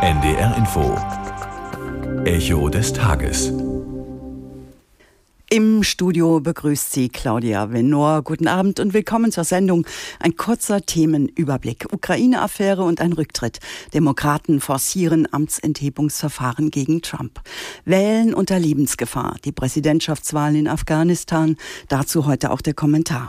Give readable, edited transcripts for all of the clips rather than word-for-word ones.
NDR Info. Echo des Tages. Im Studio begrüßt Sie Claudia Venor. Guten Abend und willkommen zur Sendung. Ein kurzer Themenüberblick. Ukraine-Affäre und ein Rücktritt. Demokraten forcieren Amtsenthebungsverfahren gegen Trump. Wählen unter Lebensgefahr. Die Präsidentschaftswahl in Afghanistan. Dazu heute auch der Kommentar.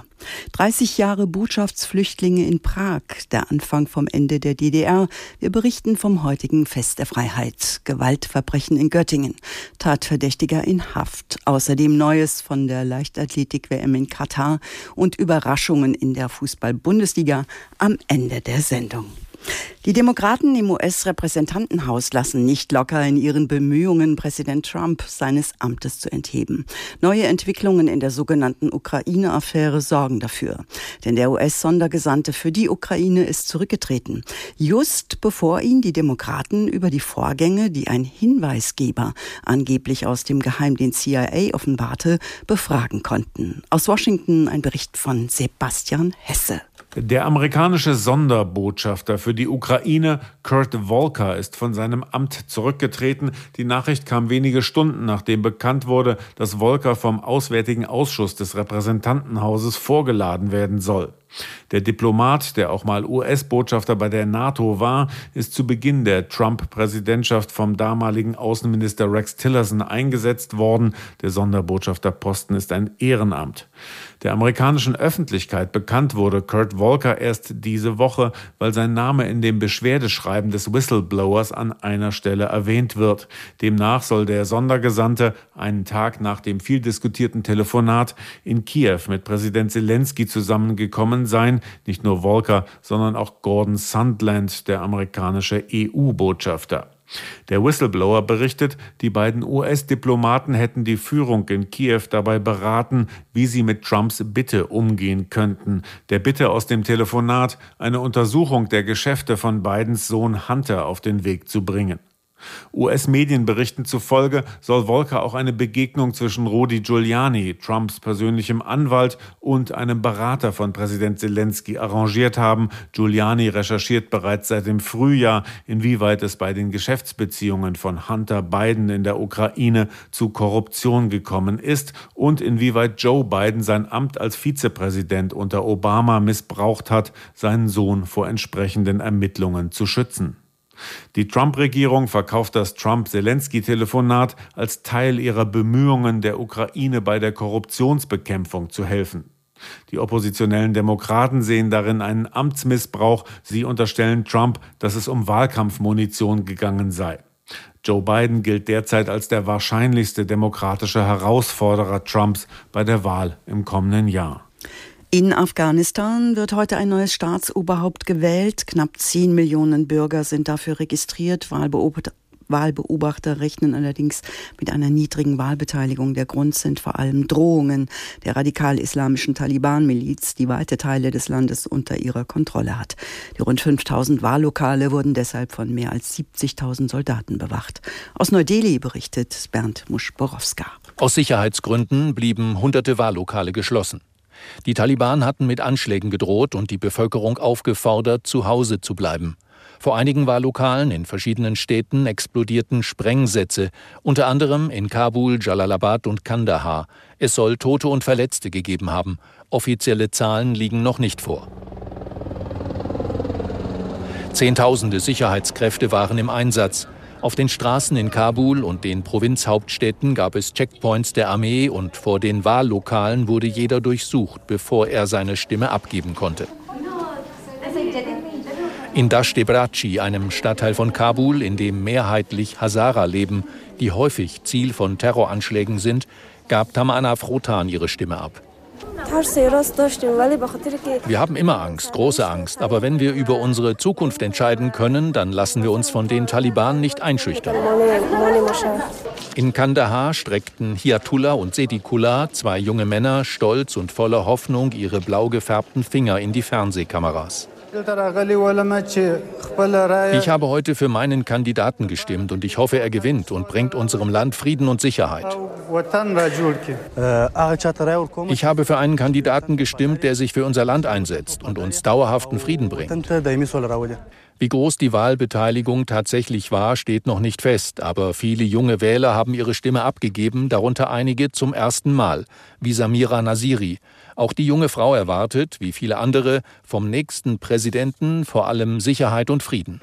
30 Jahre Botschaftsflüchtlinge in Prag, der Anfang vom Ende der DDR. Wir berichten vom heutigen Fest der Freiheit. Gewaltverbrechen in Göttingen. Tatverdächtiger in Haft. Außerdem Neues von der Leichtathletik-WM in Katar und Überraschungen in der Fußball-Bundesliga am Ende der Sendung. Die Demokraten im US-Repräsentantenhaus lassen nicht locker in ihren Bemühungen, Präsident Trump seines Amtes zu entheben. Neue Entwicklungen in der sogenannten Ukraine-Affäre sorgen dafür. Denn der US-Sondergesandte für die Ukraine ist zurückgetreten. Just bevor ihn die Demokraten über die Vorgänge, die ein Hinweisgeber angeblich aus dem Geheimdienst CIA offenbarte, befragen konnten. Aus Washington ein Bericht von Sebastian Hesse. Der amerikanische Sonderbotschafter für die Ukraine, Kurt Volker, ist von seinem Amt zurückgetreten. Die Nachricht kam wenige Stunden, nachdem bekannt wurde, dass Volker vom Auswärtigen Ausschuss des Repräsentantenhauses vorgeladen werden soll. Der Diplomat, der auch mal US-Botschafter bei der NATO war, ist zu Beginn der Trump-Präsidentschaft vom damaligen Außenminister Rex Tillerson eingesetzt worden. Der Sonderbotschafterposten ist ein Ehrenamt. Der amerikanischen Öffentlichkeit bekannt wurde Kurt Volker erst diese Woche, weil sein Name in dem Beschwerdeschreiben des Whistleblowers an einer Stelle erwähnt wird. Demnach soll der Sondergesandte einen Tag nach dem viel diskutierten Telefonat in Kiew mit Präsident Zelensky zusammengekommen sein. Nicht nur Volker, sondern auch Gordon Sondland, der amerikanische EU-Botschafter. Der Whistleblower berichtet, die beiden US-Diplomaten hätten die Führung in Kiew dabei beraten, wie sie mit Trumps Bitte umgehen könnten. Der Bitte aus dem Telefonat, eine Untersuchung der Geschäfte von Bidens Sohn Hunter auf den Weg zu bringen. US-Medienberichten zufolge soll Volker auch eine Begegnung zwischen Rudy Giuliani, Trumps persönlichem Anwalt, und einem Berater von Präsident Zelensky arrangiert haben. Giuliani recherchiert bereits seit dem Frühjahr, inwieweit es bei den Geschäftsbeziehungen von Hunter Biden in der Ukraine zu Korruption gekommen ist und inwieweit Joe Biden sein Amt als Vizepräsident unter Obama missbraucht hat, seinen Sohn vor entsprechenden Ermittlungen zu schützen. Die Trump-Regierung verkauft das Trump-Zelensky-Telefonat als Teil ihrer Bemühungen, der Ukraine bei der Korruptionsbekämpfung zu helfen. Die oppositionellen Demokraten sehen darin einen Amtsmissbrauch. Sie unterstellen Trump, dass es um Wahlkampfmunition gegangen sei. Joe Biden gilt derzeit als der wahrscheinlichste demokratische Herausforderer Trumps bei der Wahl im kommenden Jahr. In Afghanistan wird heute ein neues Staatsoberhaupt gewählt. Knapp 10 Millionen Bürger sind dafür registriert. Wahlbeobachter rechnen allerdings mit einer niedrigen Wahlbeteiligung. Der Grund sind vor allem Drohungen der radikal-islamischen Taliban-Miliz, die weite Teile des Landes unter ihrer Kontrolle hat. Die rund 5.000 Wahllokale wurden deshalb von mehr als 70.000 Soldaten bewacht. Aus Neu-Delhi berichtet Bernd Muschborowska. Aus Sicherheitsgründen blieben hunderte Wahllokale geschlossen. Die Taliban hatten mit Anschlägen gedroht und die Bevölkerung aufgefordert, zu Hause zu bleiben. Vor einigen Wahllokalen in verschiedenen Städten explodierten Sprengsätze, unter anderem in Kabul, Jalalabad und Kandahar. Es soll Tote und Verletzte gegeben haben. Offizielle Zahlen liegen noch nicht vor. Zehntausende Sicherheitskräfte waren im Einsatz. Auf den Straßen in Kabul und den Provinzhauptstädten gab es Checkpoints der Armee und vor den Wahllokalen wurde jeder durchsucht, bevor er seine Stimme abgeben konnte. In Dasht-e-Brachi, einem Stadtteil von Kabul, in dem mehrheitlich Hazara leben, die häufig Ziel von Terroranschlägen sind, gab Tamana Frotan ihre Stimme ab. Wir haben immer Angst, große Angst, aber wenn wir über unsere Zukunft entscheiden können, dann lassen wir uns von den Taliban nicht einschüchtern. In Kandahar streckten Hiatullah und Sedikullah, zwei junge Männer, stolz und voller Hoffnung ihre blau gefärbten Finger in die Fernsehkameras. Ich habe heute für meinen Kandidaten gestimmt und ich hoffe, er gewinnt und bringt unserem Land Frieden und Sicherheit. Ich habe für einen Kandidaten gestimmt, der sich für unser Land einsetzt und uns dauerhaften Frieden bringt. Wie groß die Wahlbeteiligung tatsächlich war, steht noch nicht fest, aber viele junge Wähler haben ihre Stimme abgegeben, darunter einige zum ersten Mal, wie Samira Nasiri. Auch die junge Frau erwartet, wie viele andere, vom nächsten Präsidenten vor allem Sicherheit und Frieden.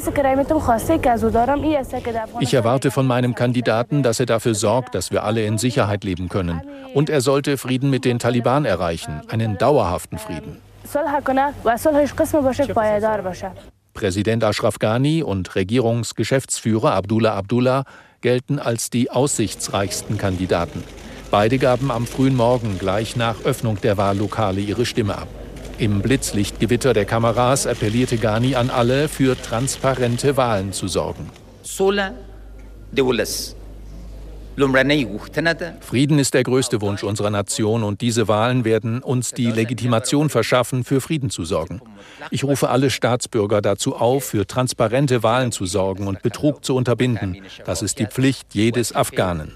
Ich erwarte von meinem Kandidaten, dass er dafür sorgt, dass wir alle in Sicherheit leben können. Und er sollte Frieden mit den Taliban erreichen, einen dauerhaften Frieden. Präsident Ashraf Ghani und Regierungsgeschäftsführer Abdullah Abdullah gelten als die aussichtsreichsten Kandidaten. Beide gaben am frühen Morgen gleich nach Öffnung der Wahllokale ihre Stimme ab. Im Blitzlichtgewitter der Kameras appellierte Ghani an alle, für transparente Wahlen zu sorgen. Frieden ist der größte Wunsch unserer Nation und diese Wahlen werden uns die Legitimation verschaffen, für Frieden zu sorgen. Ich rufe alle Staatsbürger dazu auf, für transparente Wahlen zu sorgen und Betrug zu unterbinden. Das ist die Pflicht jedes Afghanen.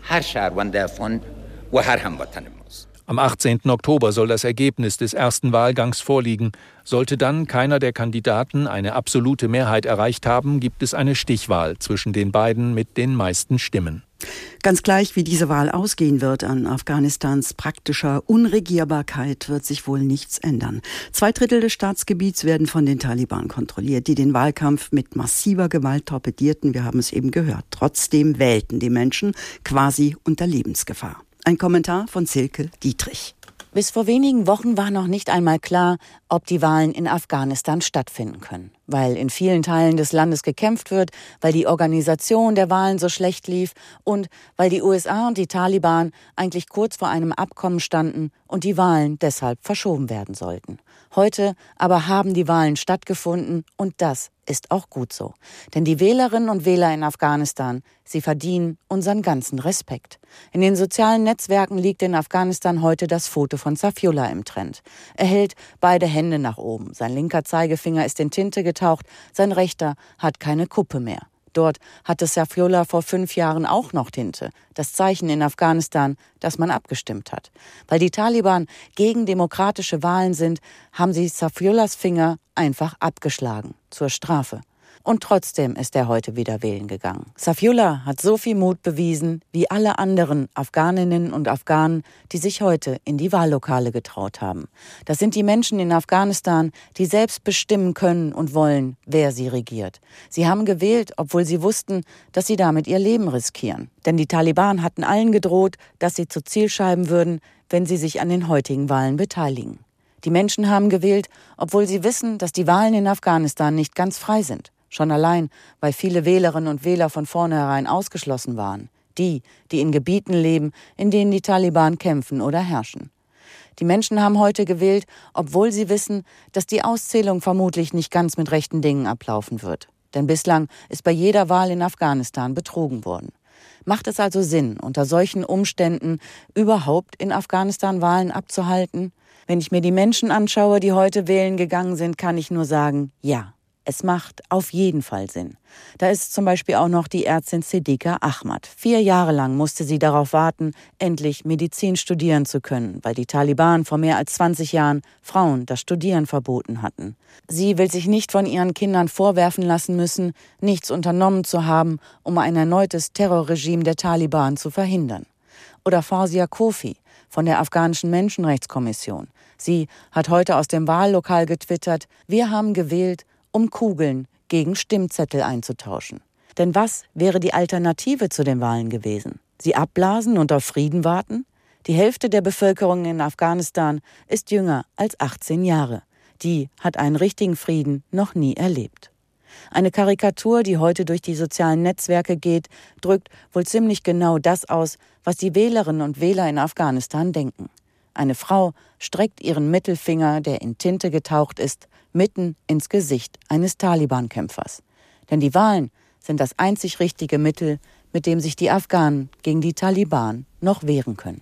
Am 18. Oktober soll das Ergebnis des ersten Wahlgangs vorliegen. Sollte dann keiner der Kandidaten eine absolute Mehrheit erreicht haben, gibt es eine Stichwahl zwischen den beiden mit den meisten Stimmen. Ganz gleich, wie diese Wahl ausgehen wird, an Afghanistans praktischer Unregierbarkeit wird sich wohl nichts ändern. 2/3 des Staatsgebiets werden von den Taliban kontrolliert, die den Wahlkampf mit massiver Gewalt torpedierten. Wir haben es eben gehört. Trotzdem wählten die Menschen quasi unter Lebensgefahr. Ein Kommentar von Silke Dietrich. Bis vor wenigen Wochen war noch nicht einmal klar, ob die Wahlen in Afghanistan stattfinden können. Weil in vielen Teilen des Landes gekämpft wird, weil die Organisation der Wahlen so schlecht lief und weil die USA und die Taliban eigentlich kurz vor einem Abkommen standen und die Wahlen deshalb verschoben werden sollten. Heute aber haben die Wahlen stattgefunden und das ist auch gut so. Denn die Wählerinnen und Wähler in Afghanistan, sie verdienen unseren ganzen Respekt. In den sozialen Netzwerken liegt in Afghanistan heute das Foto von Safiullah im Trend. Er hält beide Hände nach oben. Sein linker Zeigefinger ist in Tinte getaucht, sein rechter hat keine Kuppe mehr. Dort hatte Safiullah vor 5 Jahren auch noch Tinte, das Zeichen in Afghanistan, dass man abgestimmt hat. Weil die Taliban gegen demokratische Wahlen sind, haben sie Safiullahs Finger einfach abgeschlagen, zur Strafe. Und trotzdem ist er heute wieder wählen gegangen. Safiullah hat so viel Mut bewiesen wie alle anderen Afghaninnen und Afghanen, die sich heute in die Wahllokale getraut haben. Das sind die Menschen in Afghanistan, die selbst bestimmen können und wollen, wer sie regiert. Sie haben gewählt, obwohl sie wussten, dass sie damit ihr Leben riskieren. Denn die Taliban hatten allen gedroht, dass sie zu Zielscheiben würden, wenn sie sich an den heutigen Wahlen beteiligen. Die Menschen haben gewählt, obwohl sie wissen, dass die Wahlen in Afghanistan nicht ganz frei sind. Schon allein, weil viele Wählerinnen und Wähler von vornherein ausgeschlossen waren. Die in Gebieten leben, in denen die Taliban kämpfen oder herrschen. Die Menschen haben heute gewählt, obwohl sie wissen, dass die Auszählung vermutlich nicht ganz mit rechten Dingen ablaufen wird. Denn bislang ist bei jeder Wahl in Afghanistan betrogen worden. Macht es also Sinn, unter solchen Umständen überhaupt in Afghanistan Wahlen abzuhalten? Wenn ich mir die Menschen anschaue, die heute wählen gegangen sind, kann ich nur sagen, ja. Es macht auf jeden Fall Sinn. Da ist zum Beispiel auch noch die Ärztin Siddiqa Ahmad. 4 Jahre lang musste sie darauf warten, endlich Medizin studieren zu können, weil die Taliban vor mehr als 20 Jahren Frauen das Studieren verboten hatten. Sie will sich nicht von ihren Kindern vorwerfen lassen müssen, nichts unternommen zu haben, um ein erneutes Terrorregime der Taliban zu verhindern. Oder Fawzia Kofi von der afghanischen Menschenrechtskommission. Sie hat heute aus dem Wahllokal getwittert: Wir haben gewählt, um Kugeln gegen Stimmzettel einzutauschen. Denn was wäre die Alternative zu den Wahlen gewesen? Sie abblasen und auf Frieden warten? Die Hälfte der Bevölkerung in Afghanistan ist jünger als 18 Jahre. Die hat einen richtigen Frieden noch nie erlebt. Eine Karikatur, die heute durch die sozialen Netzwerke geht, drückt wohl ziemlich genau das aus, was die Wählerinnen und Wähler in Afghanistan denken. Eine Frau streckt ihren Mittelfinger, der in Tinte getaucht ist, mitten ins Gesicht eines Taliban-Kämpfers. Denn die Wahlen sind das einzig richtige Mittel, mit dem sich die Afghanen gegen die Taliban noch wehren können.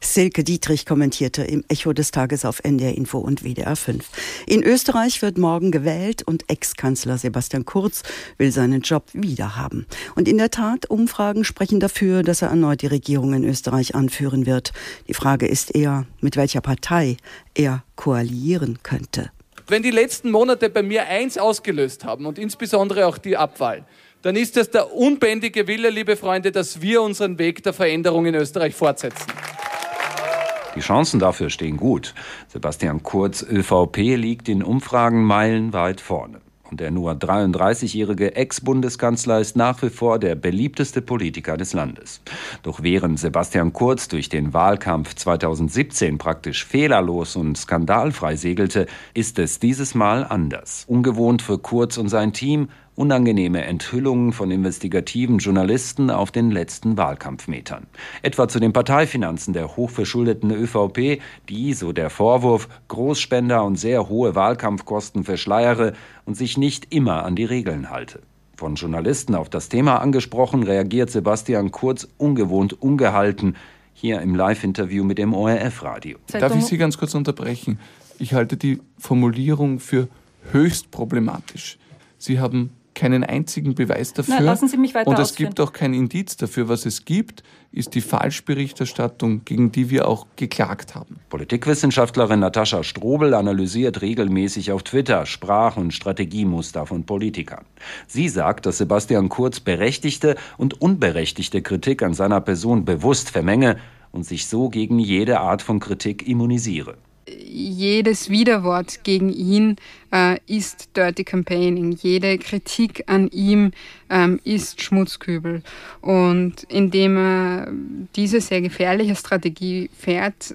Silke Dietrich kommentierte im Echo des Tages auf NDR Info und WDR 5. In Österreich wird morgen gewählt und Ex-Kanzler Sebastian Kurz will seinen Job wiederhaben. Und in der Tat, Umfragen sprechen dafür, dass er erneut die Regierung in Österreich anführen wird. Die Frage ist eher, mit welcher Partei er koalieren könnte. Wenn die letzten Monate bei mir eins ausgelöst haben und insbesondere auch die Abwahl, dann ist das der unbändige Wille, liebe Freunde, dass wir unseren Weg der Veränderung in Österreich fortsetzen. Die Chancen dafür stehen gut. Sebastian Kurz, ÖVP, liegt in Umfragen meilenweit vorne. Und der nur 33-jährige Ex-Bundeskanzler ist nach wie vor der beliebteste Politiker des Landes. Doch während Sebastian Kurz durch den Wahlkampf 2017 praktisch fehlerlos und skandalfrei segelte, ist es dieses Mal anders. Ungewohnt für Kurz und sein Team, unangenehme Enthüllungen von investigativen Journalisten auf den letzten Wahlkampfmetern. Etwa zu den Parteifinanzen der hochverschuldeten ÖVP, die, so der Vorwurf, Großspender und sehr hohe Wahlkampfkosten verschleiere und sich nicht immer an die Regeln halte. Von Journalisten auf das Thema angesprochen, reagiert Sebastian Kurz ungewohnt ungehalten, hier im Live-Interview mit dem ORF-Radio. Darf ich Sie ganz kurz unterbrechen? Ich halte die Formulierung für höchst problematisch. Sie haben keinen einzigen Beweis dafür. Na, lassen Sie mich weiter und es ausführen. gibt auch kein Indiz dafür. Was es gibt, ist die Falschberichterstattung, gegen die wir auch geklagt haben. Politikwissenschaftlerin Natascha Strobel analysiert regelmäßig auf Twitter Sprach- und Strategiemuster von Politikern. Sie sagt, dass Sebastian Kurz berechtigte und unberechtigte Kritik an seiner Person bewusst vermenge und sich so gegen jede Art von Kritik immunisiere. Jedes Widerwort gegen ihn ist Dirty Campaigning. Jede Kritik an ihm ist Schmutzkübel. Und indem er diese sehr gefährliche Strategie fährt,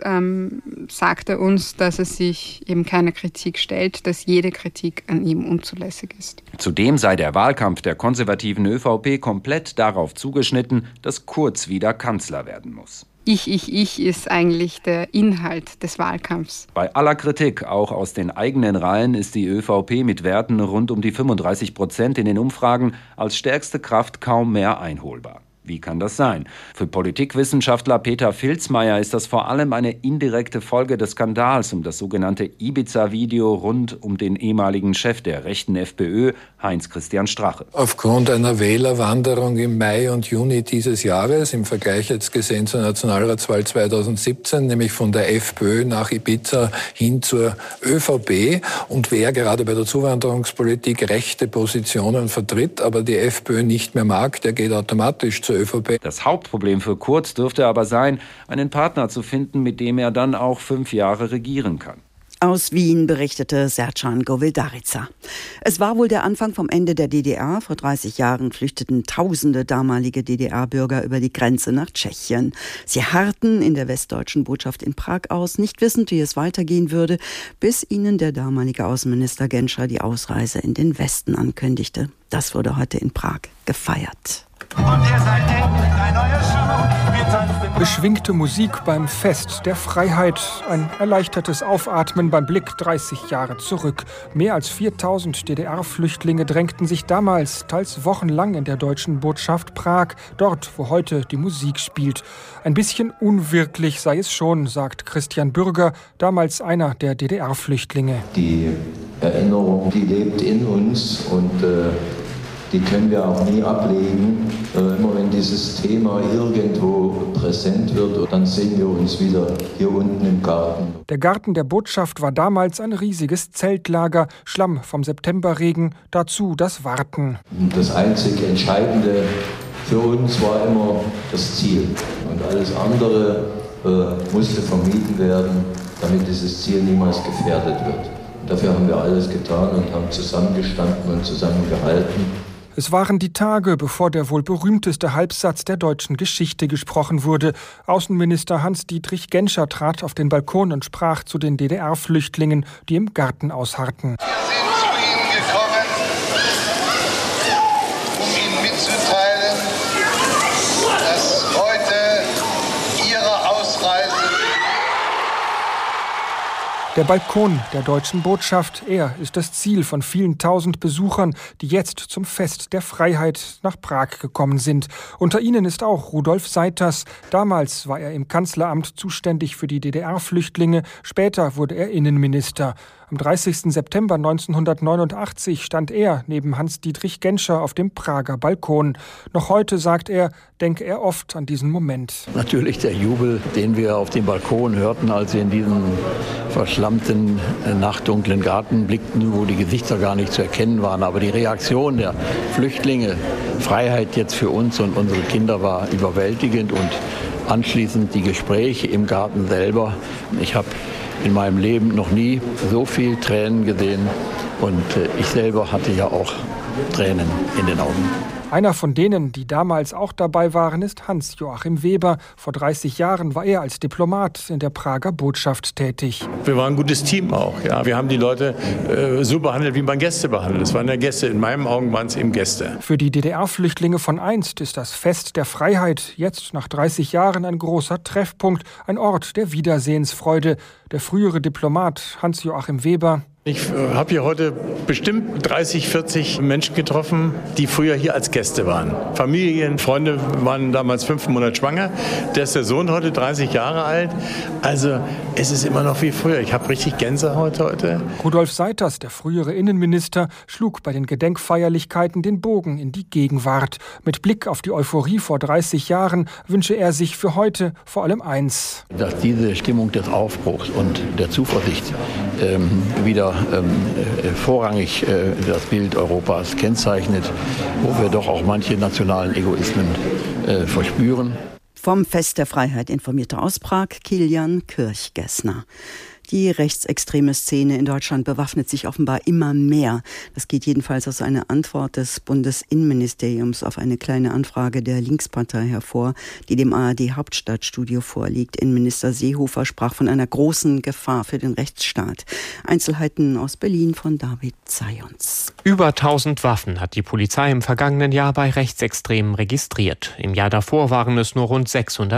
sagt er uns, dass er sich eben keiner Kritik stellt, dass jede Kritik an ihm unzulässig ist. Zudem sei der Wahlkampf der konservativen ÖVP komplett darauf zugeschnitten, dass Kurz wieder Kanzler werden muss. Ich ist eigentlich der Inhalt des Wahlkampfs. Bei aller Kritik, auch aus den eigenen Reihen, ist die ÖVP mit Werten rund um die 35% in den Umfragen als stärkste Kraft kaum mehr einholbar. Wie kann das sein? Für Politikwissenschaftler Peter Filzmeier ist das vor allem eine indirekte Folge des Skandals um das sogenannte Ibiza-Video rund um den ehemaligen Chef der rechten FPÖ, Heinz-Christian Strache. Aufgrund einer Wählerwanderung im Mai und Juni dieses Jahres, im Vergleich jetzt gesehen zur Nationalratswahl 2017, nämlich von der FPÖ nach Ibiza hin zur ÖVP. Und wer gerade bei der Zuwanderungspolitik rechte Positionen vertritt, aber die FPÖ nicht mehr mag, der geht automatisch zur ÖVP. Das Hauptproblem für Kurz dürfte aber sein, einen Partner zu finden, mit dem er dann auch 5 Jahre regieren kann. Aus Wien berichtete Sercan Govildarica. Es war wohl der Anfang vom Ende der DDR. Vor 30 Jahren flüchteten tausende damalige DDR-Bürger über die Grenze nach Tschechien. Sie harrten in der westdeutschen Botschaft in Prag aus, nicht wissend, wie es weitergehen würde, bis ihnen der damalige Außenminister Genscher die Ausreise in den Westen ankündigte. Das wurde heute in Prag gefeiert. Und ihr seid ein neuer Schuh. Beschwingte Musik beim Fest der Freiheit, ein erleichtertes Aufatmen beim Blick 30 Jahre zurück. Mehr als 4000 DDR-Flüchtlinge drängten sich damals, teils wochenlang in der deutschen Botschaft Prag, dort, wo heute die Musik spielt. Ein bisschen unwirklich sei es schon, sagt Christian Bürger, damals einer der DDR-Flüchtlinge. Die Erinnerung, die lebt in uns und die können wir auch nie ablegen. Immer wenn dieses Thema irgendwo präsent wird, dann sehen wir uns wieder hier unten im Garten. Der Garten der Botschaft war damals ein riesiges Zeltlager, Schlamm vom Septemberregen, dazu das Warten. Das einzig Entscheidende für uns war immer das Ziel. Und alles andere musste vermieden werden, damit dieses Ziel niemals gefährdet wird. Und dafür haben wir alles getan und haben zusammengestanden und zusammengehalten. Es waren die Tage, bevor der wohl berühmteste Halbsatz der deutschen Geschichte gesprochen wurde. Außenminister Hans-Dietrich Genscher trat auf den Balkon und sprach zu den DDR-Flüchtlingen, die im Garten ausharrten. Wir sind zu Ihnen gekommen, um Ihnen mitzuteilen, dass heute Ihre Ausreise... Der Balkon der deutschen Botschaft, er ist das Ziel von vielen tausend Besuchern, die jetzt zum Fest der Freiheit nach Prag gekommen sind. Unter ihnen ist auch Rudolf Seiters. Damals war er im Kanzleramt zuständig für die DDR-Flüchtlinge, später wurde er Innenminister. Am 30. September 1989 stand er neben Hans-Dietrich Genscher auf dem Prager Balkon. Noch heute, sagt er, denke er oft an diesen Moment. Natürlich der Jubel, den wir auf dem Balkon hörten, als wir in diesen verschlammten, nachtdunklen Garten blickten, wo die Gesichter gar nicht zu erkennen waren. Aber die Reaktion der Flüchtlinge, Freiheit jetzt für uns und unsere Kinder, war überwältigend. Und anschließend die Gespräche im Garten selber. Ich habe in meinem Leben noch nie so viel Tränen gesehen und ich selber hatte ja auch Tränen in den Augen. Einer von denen, die damals auch dabei waren, ist Hans-Joachim Weber. Vor 30 Jahren war er als Diplomat in der Prager Botschaft tätig. Wir waren ein gutes Team auch. Ja. Wir haben die Leute so behandelt, wie man Gäste behandelt. Es waren ja Gäste. In meinen Augen waren es eben Gäste. Für die DDR-Flüchtlinge von einst ist das Fest der Freiheit jetzt nach 30 Jahren ein großer Treffpunkt, ein Ort der Wiedersehensfreude. Der frühere Diplomat Hans-Joachim Weber: Ich habe hier heute bestimmt 30, 40 Menschen getroffen, die früher hier als Gäste waren. Familien, Freunde waren damals 5 Monate schwanger. Der ist der Sohn heute 30 Jahre alt. Also es ist immer noch wie früher. Ich habe richtig Gänsehaut heute. Rudolf Seiters, der frühere Innenminister, schlug bei den Gedenkfeierlichkeiten den Bogen in die Gegenwart. Mit Blick auf die Euphorie vor 30 Jahren wünsche er sich für heute vor allem eins: Dass diese Stimmung des Aufbruchs und der Zuversicht wieder vorrangig das Bild Europas kennzeichnet, wo wir doch auch manche nationalen Egoismen verspüren. Vom Fest der Freiheit informierte aus Prag Kilian Kirchgessner. Die rechtsextreme Szene in Deutschland bewaffnet sich offenbar immer mehr. Das geht jedenfalls aus einer Antwort des Bundesinnenministeriums auf eine kleine Anfrage der Linkspartei hervor, die dem ARD-Hauptstadtstudio vorliegt. Innenminister Seehofer sprach von einer großen Gefahr für den Rechtsstaat. Einzelheiten aus Berlin von David Zayons. Über 1000 Waffen hat die Polizei im vergangenen Jahr bei Rechtsextremen registriert. Im Jahr davor waren es nur rund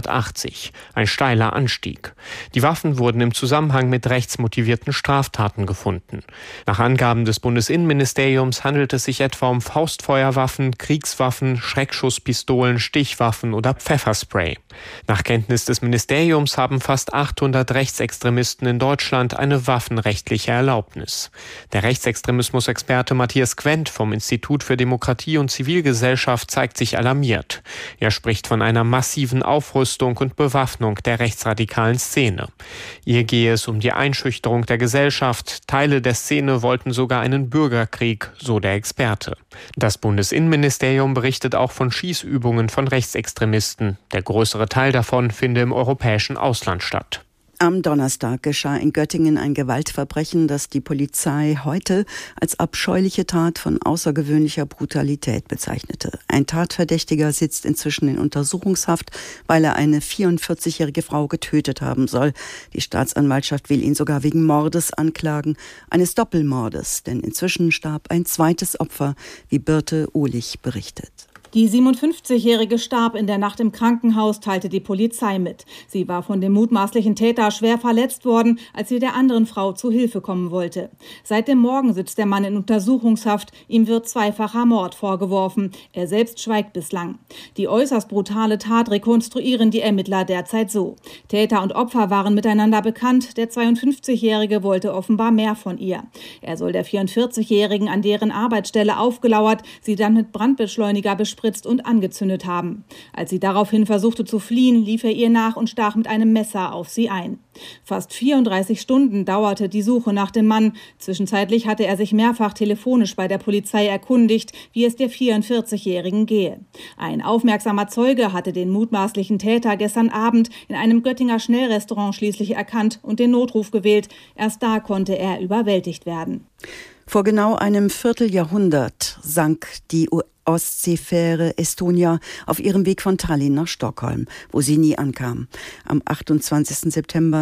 680. Ein steiler Anstieg. Die Waffen wurden im Zusammenhang mit rechtsmotivierten Straftaten gefunden. Nach Angaben des Bundesinnenministeriums handelt es sich etwa um Faustfeuerwaffen, Kriegswaffen, Schreckschusspistolen, Stichwaffen oder Pfefferspray. Nach Kenntnis des Ministeriums haben fast 800 Rechtsextremisten in Deutschland eine waffenrechtliche Erlaubnis. Der Rechtsextremismusexperte Matthias Quent vom Institut für Demokratie und Zivilgesellschaft zeigt sich alarmiert. Er spricht von einer massiven Aufrüstung und Bewaffnung der rechtsradikalen Szene. Ihr gehe es um die Einschüchterung der Gesellschaft. Teile der Szene wollten sogar einen Bürgerkrieg, so der Experte. Das Bundesinnenministerium berichtet auch von Schießübungen von Rechtsextremisten. Der größere Teil davon finde im europäischen Ausland statt. Am Donnerstag geschah in Göttingen ein Gewaltverbrechen, das die Polizei heute als abscheuliche Tat von außergewöhnlicher Brutalität bezeichnete. Ein Tatverdächtiger sitzt inzwischen in Untersuchungshaft, weil er eine 44-jährige Frau getötet haben soll. Die Staatsanwaltschaft will ihn sogar wegen Mordes anklagen, eines Doppelmordes, denn inzwischen starb ein zweites Opfer, wie Birte Ohlich berichtet. Die 57-Jährige starb in der Nacht im Krankenhaus, teilte die Polizei mit. Sie war von dem mutmaßlichen Täter schwer verletzt worden, als sie der anderen Frau zu Hilfe kommen wollte. Seit dem Morgen sitzt der Mann in Untersuchungshaft. Ihm wird zweifacher Mord vorgeworfen. Er selbst schweigt bislang. Die äußerst brutale Tat rekonstruieren die Ermittler derzeit so: Täter und Opfer waren miteinander bekannt. Der 52-Jährige wollte offenbar mehr von ihr. Er soll der 44-Jährigen an deren Arbeitsstelle aufgelauert, sie dann mit Brandbeschleuniger bespritzt und angezündet haben. Als sie daraufhin versuchte zu fliehen, lief er ihr nach und stach mit einem Messer auf sie ein. Fast 34 Stunden dauerte die Suche nach dem Mann. Zwischenzeitlich hatte er sich mehrfach telefonisch bei der Polizei erkundigt, wie es der 44-Jährigen gehe. Ein aufmerksamer Zeuge hatte den mutmaßlichen Täter gestern Abend in einem Göttinger Schnellrestaurant schließlich erkannt und den Notruf gewählt. Erst da konnte er überwältigt werden. Vor genau einem Vierteljahrhundert sank die Ostseefähre Estonia auf ihrem Weg von Tallinn nach Stockholm, wo sie nie ankam. Am 28. September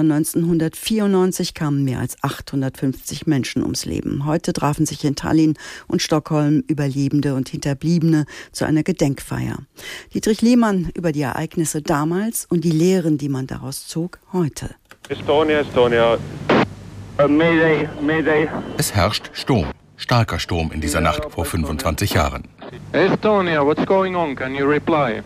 1994 kamen mehr als 850 Menschen ums Leben. Heute trafen sich in Tallinn und Stockholm Überlebende und Hinterbliebene zu einer Gedenkfeier. Dietrich Lehmann über die Ereignisse damals und die Lehren, die man daraus zog, heute. Estonia, Estonia. Mayday, Mayday. Es herrscht Sturm. Starker Sturm in dieser Nacht vor 25 Jahren. Estonia, what's going on? Can you reply?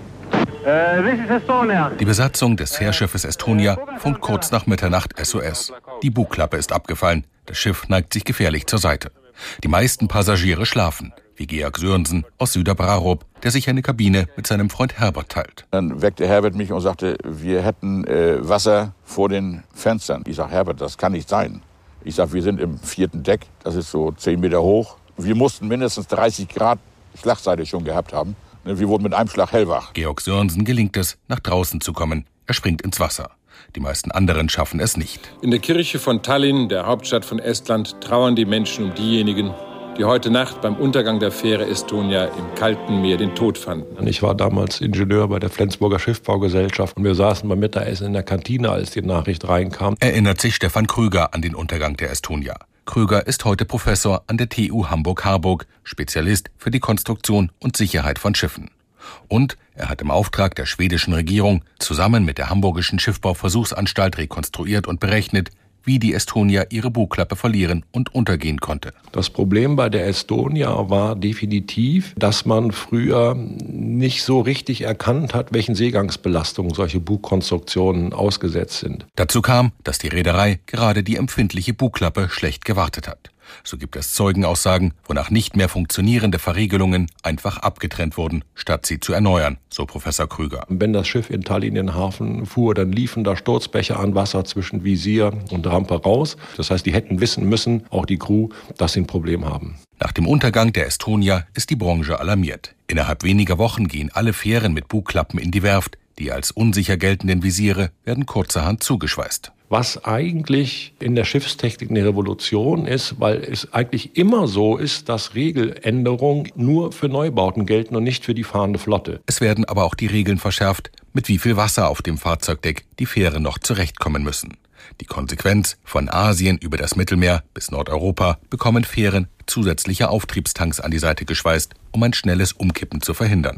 This is Estonia. Die Besatzung des Fährschiffes Estonia funkt kurz nach Mitternacht SOS. Die Bugklappe ist abgefallen. Das Schiff neigt sich gefährlich zur Seite. Die meisten Passagiere schlafen, wie Georg Sörensen aus Süderbrarup, der sich eine Kabine mit seinem Freund Herbert teilt. Dann weckte Herbert mich und sagte, wir hätten Wasser vor den Fenstern. Ich sage, Herbert, das kann nicht sein. Ich sage, wir sind im 4. Deck, das ist so 10 Meter hoch. Wir mussten mindestens 30 Grad Schlagseite schon gehabt haben. Wir wurden mit einem Schlag hellwach. Georg Sörensen gelingt es, nach draußen zu kommen. Er springt ins Wasser. Die meisten anderen schaffen es nicht. In der Kirche von Tallinn, der Hauptstadt von Estland, trauern die Menschen um diejenigen, die heute Nacht beim Untergang der Fähre Estonia im kalten Meer den Tod fanden. Ich war damals Ingenieur bei der Flensburger Schiffbaugesellschaft und wir saßen beim Mittagessen in der Kantine, als die Nachricht reinkam. Erinnert sich Stefan Krüger an den Untergang der Estonia. Krüger ist heute Professor an der TU Hamburg-Harburg, Spezialist für die Konstruktion und Sicherheit von Schiffen. Und er hat im Auftrag der schwedischen Regierung zusammen mit der Hamburgischen Schiffbauversuchsanstalt rekonstruiert und berechnet, wie die Estonia ihre Bugklappe verlieren und untergehen konnte. Das Problem bei der Estonia war definitiv, dass man früher nicht so richtig erkannt hat, welchen Seegangsbelastungen solche Bugkonstruktionen ausgesetzt sind. Dazu kam, dass die Reederei gerade die empfindliche Bugklappe schlecht gewartet hat. So gibt es Zeugenaussagen, wonach nicht mehr funktionierende Verriegelungen einfach abgetrennt wurden, statt sie zu erneuern, so Professor Krüger. Wenn das Schiff in Tallinn in den Hafen fuhr, dann liefen da Sturzbäche an Wasser zwischen Visier und Rampe raus. Das heißt, die hätten wissen müssen, auch die Crew, dass sie ein Problem haben. Nach dem Untergang der Estonia ist die Branche alarmiert. Innerhalb weniger Wochen gehen alle Fähren mit Bugklappen in die Werft. Die als unsicher geltenden Visiere werden kurzerhand zugeschweißt. Was eigentlich in der Schiffstechnik eine Revolution ist, weil es eigentlich immer so ist, dass Regeländerungen nur für Neubauten gelten und nicht für die fahrende Flotte. Es werden aber auch die Regeln verschärft, mit wie viel Wasser auf dem Fahrzeugdeck die Fähren noch zurechtkommen müssen. Die Konsequenz: von Asien über das Mittelmeer bis Nordeuropa bekommen Fähren zusätzliche Auftriebstanks an die Seite geschweißt, um ein schnelles Umkippen zu verhindern.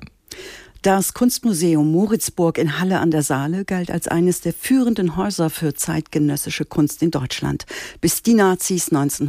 Das Kunstmuseum Moritzburg in Halle an der Saale galt als eines der führenden Häuser für zeitgenössische Kunst in Deutschland, bis die Nazis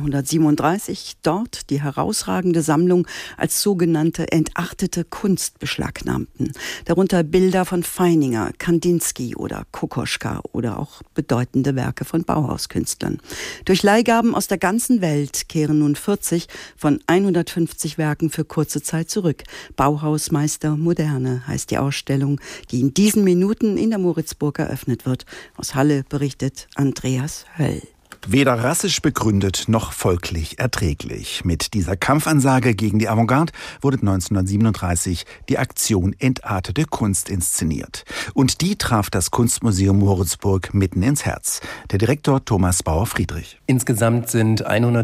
1937 dort die herausragende Sammlung als sogenannte entachtete Kunst beschlagnahmten. Darunter Bilder von Feininger, Kandinsky oder Kokoschka oder auch bedeutende Werke von Bauhauskünstlern. Durch Leihgaben aus der ganzen Welt kehren nun 40 von 150 Werken für kurze Zeit zurück. Bauhausmeister Moderne heißt die Ausstellung, die in diesen Minuten in der Moritzburg eröffnet wird. Aus Halle berichtet Andreas Höll. Weder rassisch begründet noch folglich erträglich. Mit dieser Kampfansage gegen die Avantgarde wurde 1937 die Aktion Entartete Kunst inszeniert. Und die traf das Kunstmuseum Moritzburg mitten ins Herz. Der Direktor Thomas Bauer-Friedrich. Insgesamt sind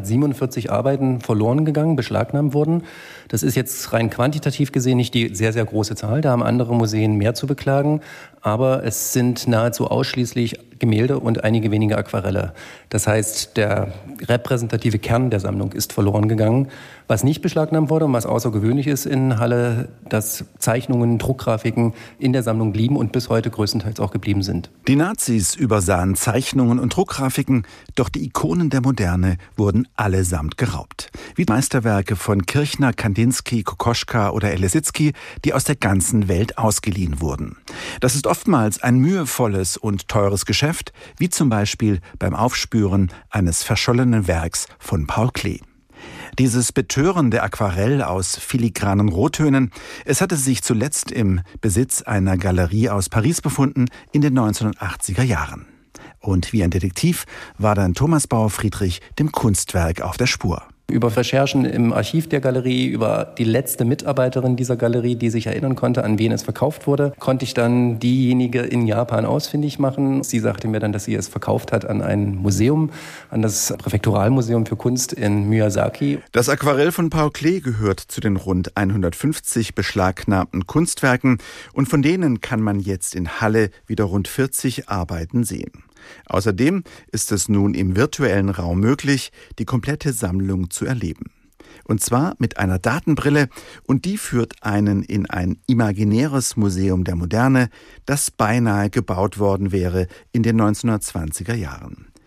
147 Arbeiten verloren gegangen, beschlagnahmt worden. Das ist jetzt rein quantitativ gesehen nicht die sehr, sehr große Zahl. Da haben andere Museen mehr zu beklagen. Aber es sind nahezu ausschließlich Gemälde und einige wenige Aquarelle. Das heißt, der repräsentative Kern der Sammlung ist verloren gegangen. Was nicht beschlagnahmt wurde und was außergewöhnlich ist in Halle, dass Zeichnungen, Druckgrafiken in der Sammlung blieben und bis heute größtenteils auch geblieben sind. Die Nazis übersahen Zeichnungen und Druckgrafiken, doch die Ikonen der Moderne wurden allesamt geraubt. Wie Meisterwerke von Kirchner, Kandinsky, Kokoschka oder Elesitzky, die aus der ganzen Welt ausgeliehen wurden. Das ist oftmals ein mühevolles und teures Geschäft, wie zum Beispiel beim Aufspüren eines verschollenen Werks von Paul Klee. Dieses betörende Aquarell aus filigranen Rottönen, es hatte sich zuletzt im Besitz einer Galerie aus Paris befunden in den 1980er Jahren. Und wie ein Detektiv war dann Thomas Bauer-Friedrich dem Kunstwerk auf der Spur. Über Recherchen im Archiv der Galerie, über die letzte Mitarbeiterin dieser Galerie, die sich erinnern konnte, an wen es verkauft wurde, konnte ich dann diejenige in Japan ausfindig machen. Sie sagte mir dann, dass sie es verkauft hat an ein Museum, an das Präfekturalmuseum für Kunst in Miyazaki. Das Aquarell von Paul Klee gehört zu den rund 150 beschlagnahmten Kunstwerken und von denen kann man jetzt in Halle wieder rund 40 Arbeiten sehen. Außerdem ist es nun im virtuellen Raum möglich, die komplette Sammlung zu erleben. Und zwar mit einer Datenbrille und die führt einen in ein imaginäres Museum der Moderne, das beinahe gebaut worden wäre in den 1920er Jahren.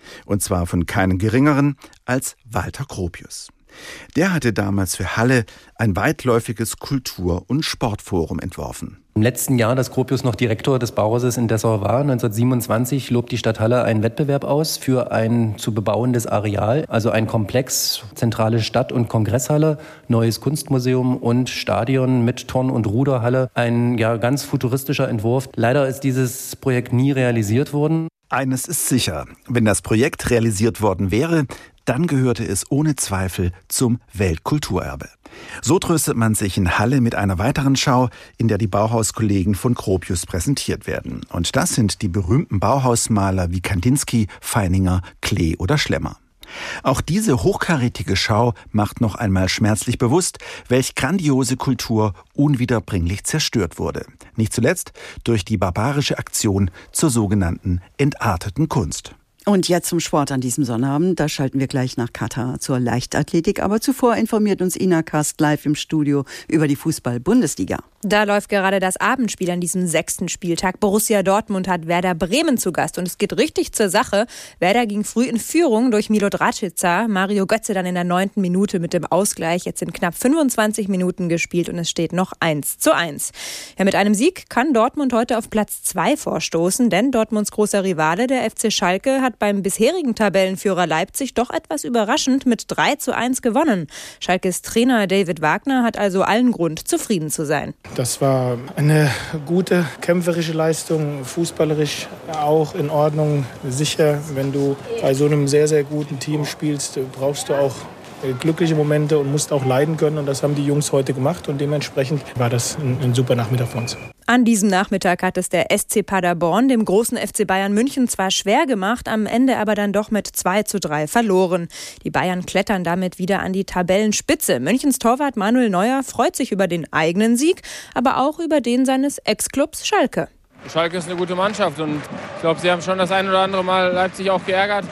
Und zwar von keinem Geringeren als Walter Gropius. Der hatte damals für Halle ein weitläufiges Kultur- und Sportforum entworfen. Im letzten Jahr, dass Gropius noch Direktor des Bauhauses in Dessau war, 1927, lobt die Stadt Halle einen Wettbewerb aus für ein zu bebauendes Areal, also ein Komplex, zentrale Stadt- und Kongresshalle, neues Kunstmuseum und Stadion mit Turn- und Ruderhalle. Ein ganz futuristischer Entwurf. Leider ist dieses Projekt nie realisiert worden. Eines ist sicher, wenn das Projekt realisiert worden wäre, dann gehörte es ohne Zweifel zum Weltkulturerbe. So tröstet man sich in Halle mit einer weiteren Schau, in der die Bauhauskollegen von Gropius präsentiert werden. Und das sind die berühmten Bauhausmaler wie Kandinsky, Feininger, Klee oder Schlemmer. Auch diese hochkarätige Schau macht noch einmal schmerzlich bewusst, welch grandiose Kultur unwiederbringlich zerstört wurde. Nicht zuletzt durch die barbarische Aktion zur sogenannten entarteten Kunst. Und jetzt zum Sport an diesem Sonnabend. Da schalten wir gleich nach Katar zur Leichtathletik. Aber zuvor informiert uns Ina Kast live im Studio über die Fußball-Bundesliga. Da läuft gerade das Abendspiel an diesem 6. Spieltag. Borussia Dortmund hat Werder Bremen zu Gast. Und es geht richtig zur Sache. Werder ging früh in Führung durch Milot Rashica. Mario Götze dann in der 9. Minute mit dem Ausgleich. Jetzt sind knapp 25 Minuten gespielt und es steht noch 1:1. Ja, mit einem Sieg kann Dortmund heute auf Platz 2 vorstoßen. Denn Dortmunds großer Rivale, der FC Schalke, hat beim bisherigen Tabellenführer Leipzig doch etwas überraschend mit 3:1 gewonnen. Schalkes Trainer David Wagner hat also allen Grund, zufrieden zu sein. Das war eine gute kämpferische Leistung, fußballerisch auch in Ordnung. Sicher, wenn du bei so einem sehr, sehr guten Team spielst, brauchst du auch glückliche Momente und musst auch leiden können. Und das haben die Jungs heute gemacht. Und dementsprechend war das ein super Nachmittag für uns. An diesem Nachmittag hat es der SC Paderborn dem großen FC Bayern München zwar schwer gemacht, am Ende aber dann doch mit 2:3 verloren. Die Bayern klettern damit wieder an die Tabellenspitze. Münchens Torwart Manuel Neuer freut sich über den eigenen Sieg, aber auch über den seines Ex-Clubs Schalke. Schalke ist eine gute Mannschaft und ich glaube, sie haben schon das ein oder andere Mal Leipzig auch geärgert.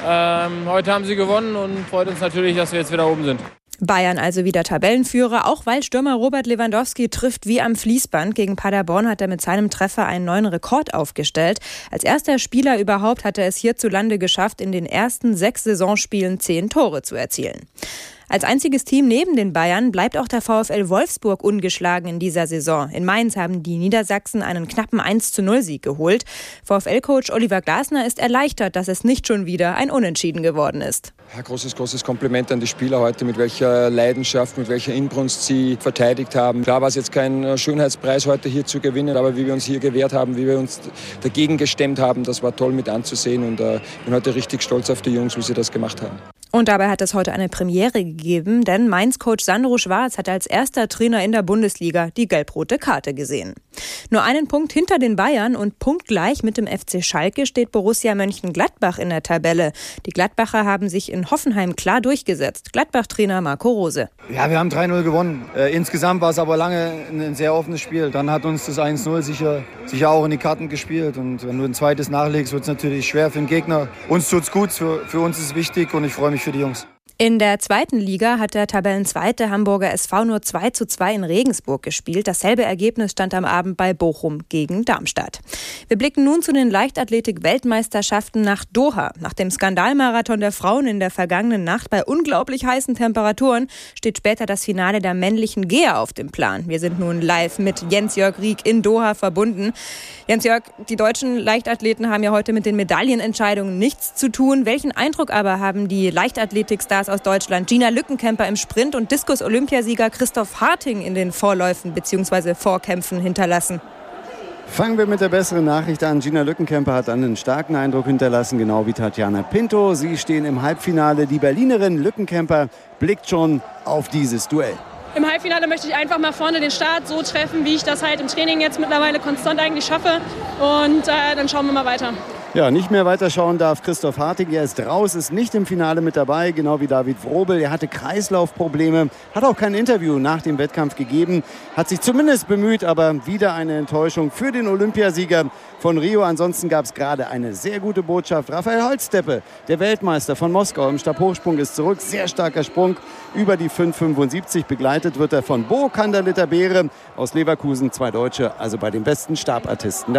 Heute haben sie gewonnen und freut uns natürlich, dass wir jetzt wieder oben sind. Bayern also wieder Tabellenführer, auch weil Stürmer Robert Lewandowski trifft wie am Fließband. Gegen Paderborn hat er mit seinem Treffer einen neuen Rekord aufgestellt. Als erster Spieler überhaupt hat er es hierzulande geschafft, in den ersten 6 Saisonspielen 10 Tore zu erzielen. Als einziges Team neben den Bayern bleibt auch der VfL Wolfsburg ungeschlagen in dieser Saison. In Mainz haben die Niedersachsen einen knappen 1:0-Sieg geholt. VfL-Coach Oliver Glasner ist erleichtert, dass es nicht schon wieder ein Unentschieden geworden ist. Ja, großes Kompliment an die Spieler heute, mit welcher Leidenschaft, mit welcher Inbrunst sie verteidigt haben. Klar war es jetzt kein Schönheitspreis heute hier zu gewinnen, aber wie wir uns hier gewehrt haben, wie wir uns dagegen gestemmt haben, das war toll mit anzusehen und bin heute richtig stolz auf die Jungs, wie sie das gemacht haben. Und dabei hat es heute eine Premiere gegeben, denn Mainz-Coach Sandro Schwarz hat als erster Trainer in der Bundesliga die gelb-rote Karte gesehen. Nur einen Punkt hinter den Bayern und punktgleich mit dem FC Schalke steht Borussia Mönchengladbach in der Tabelle. Die Gladbacher haben sich in Hoffenheim klar durchgesetzt. Gladbach-Trainer Marco Rose. Ja, wir haben 3:0 gewonnen. Insgesamt war es aber lange ein sehr offenes Spiel. Dann hat uns das 1:0 sicher auch in die Karten gespielt. Und wenn du ein zweites nachlegst, wird es natürlich schwer für den Gegner. Uns tut's gut, für uns ist es wichtig und ich freue mich für die Jungs. In der zweiten Liga hat der Tabellenzweite Hamburger SV nur 2:2 in Regensburg gespielt. Dasselbe Ergebnis stand am Abend bei Bochum gegen Darmstadt. Wir blicken nun zu den Leichtathletik-Weltmeisterschaften nach Doha. Nach dem Skandalmarathon der Frauen in der vergangenen Nacht bei unglaublich heißen Temperaturen steht später das Finale der männlichen Geher auf dem Plan. Wir sind nun live mit Jens-Jörg Rieck in Doha verbunden. Jens-Jörg, die deutschen Leichtathleten haben ja heute mit den Medaillenentscheidungen nichts zu tun. Welchen Eindruck aber haben die Leichtathletikstars aus Deutschland, Gina Lückenkämper im Sprint und Diskus-Olympiasieger Christoph Harting in den Vorläufen bzw. Vorkämpfen hinterlassen? Fangen wir mit der besseren Nachricht an. Gina Lückenkämper hat einen starken Eindruck hinterlassen, genau wie Tatjana Pinto. Sie stehen im Halbfinale. Die Berlinerin Lückenkämper blickt schon auf dieses Duell. Im Halbfinale möchte ich einfach mal vorne den Start so treffen, wie ich das halt im Training jetzt mittlerweile konstant eigentlich schaffe. Und dann schauen wir mal weiter. Ja, nicht mehr weiterschauen darf Christoph Harting. Er ist raus, ist nicht im Finale mit dabei, genau wie David Wrobel. Er hatte Kreislaufprobleme, hat auch kein Interview nach dem Wettkampf gegeben, hat sich zumindest bemüht, aber wieder eine Enttäuschung für den Olympiasieger von Rio. Ansonsten gab es gerade eine sehr gute Botschaft. Raphael Holzteppe, der Weltmeister von Moskau im Stabhochsprung, ist zurück. Sehr starker Sprung über die 5,75. Begleitet wird er von Bo Kanderlitter-Beere aus Leverkusen. 2 Deutsche, also bei den besten Stabartisten dabei.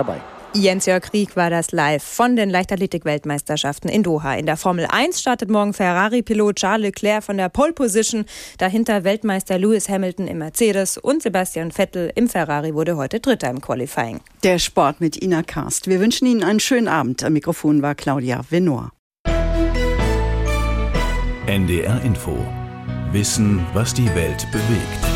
Jens-Jörg Rieck war das live von den Leichtathletik-Weltmeisterschaften in Doha. In der Formel 1 startet morgen Ferrari-Pilot Charles Leclerc von der Pole Position. Dahinter Weltmeister Lewis Hamilton im Mercedes und Sebastian Vettel im Ferrari wurde heute Dritter im Qualifying. Der Sport mit Ina Karst. Wir wünschen Ihnen einen schönen Abend. Am Mikrofon war Claudia Venor. NDR Info. Wissen, was die Welt bewegt.